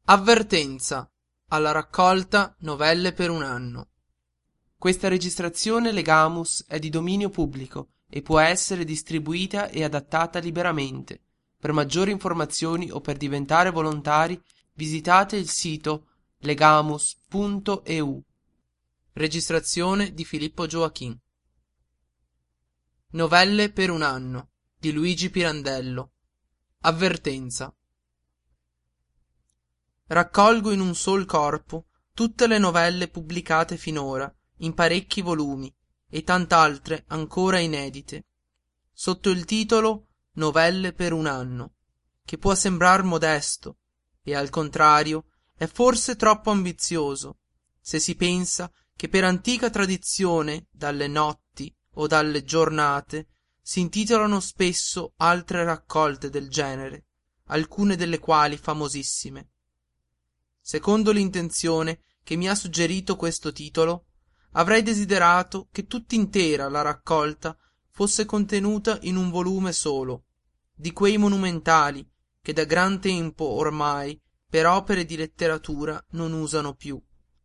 Avvertenza alla raccolta Novelle per un anno. Questa registrazione Legamus è di dominio pubblico e può essere distribuita e adattata liberamente. Per maggiori informazioni o per diventare volontari visitate il sito legamus.eu. Registrazione di Filippo Gioachin. Novelle per un anno di Luigi Pirandello. Avvertenza. Raccolgo in un sol corpo tutte le novelle pubblicate finora in parecchi volumi e tant'altre ancora inedite, sotto il titolo Novelle per un anno, che può sembrar modesto e al contrario è forse troppo ambizioso, se si pensa che per antica tradizione dalle notti o dalle giornate s'intitolano spesso altre raccolte del genere, alcune delle quali famosissime. Secondo l'intenzione che mi ha suggerito questo titolo, avrei desiderato che tutt'intera la raccolta fosse contenuta in un volume solo, di quei monumentali che da gran tempo ormai per opere di letteratura non usano più.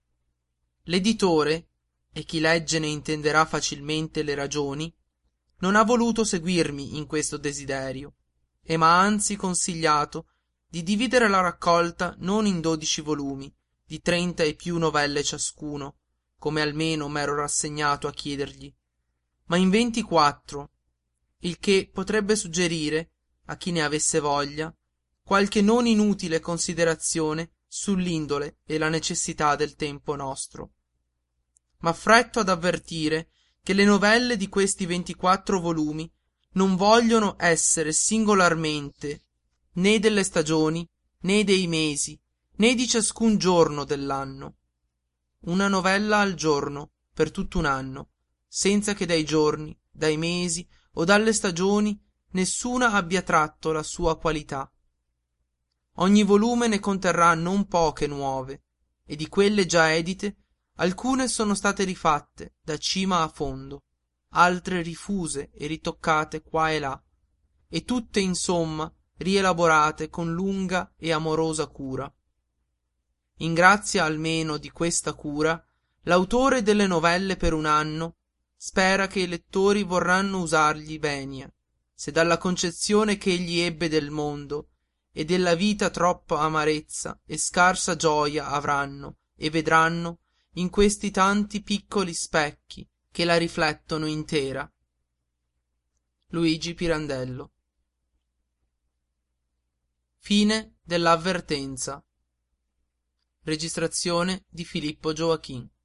L'editore, e chi legge ne intenderà facilmente le ragioni, non ha voluto seguirmi in questo desiderio, e m'ha anzi consigliato di dividere la raccolta non in 12 volumi, di 30 e più novelle ciascuno, come almeno m'ero rassegnato a chiedergli, ma in 24, il che potrebbe suggerire, a chi ne avesse voglia, qualche non inutile considerazione sull'indole e la necessità del tempo nostro. M'affretto ad avvertire che le novelle di questi 24 volumi non vogliono essere singolarmente né delle stagioni, né dei mesi, né di ciascun giorno dell'anno. Una novella al giorno, per tutto un anno, senza che dai giorni, dai mesi o dalle stagioni nessuna abbia tratto la sua qualità. Ogni volume ne conterrà non poche nuove, e di quelle già edite, alcune sono state rifatte da cima a fondo, altre rifuse e ritoccate qua e là, e tutte insomma rielaborate con lunga e amorosa cura. In grazia almeno di questa cura, l'autore delle novelle per un anno spera che i lettori vorranno usargli venia, se dalla concezione ch'egli ebbe del mondo e della vita troppa amarezza e scarsa gioia avranno e vedranno in questi tanti piccoli specchi che la riflettono intera. Luigi Pirandello. Fine dell'avvertenza. Registrazione di Filippo Gioachin.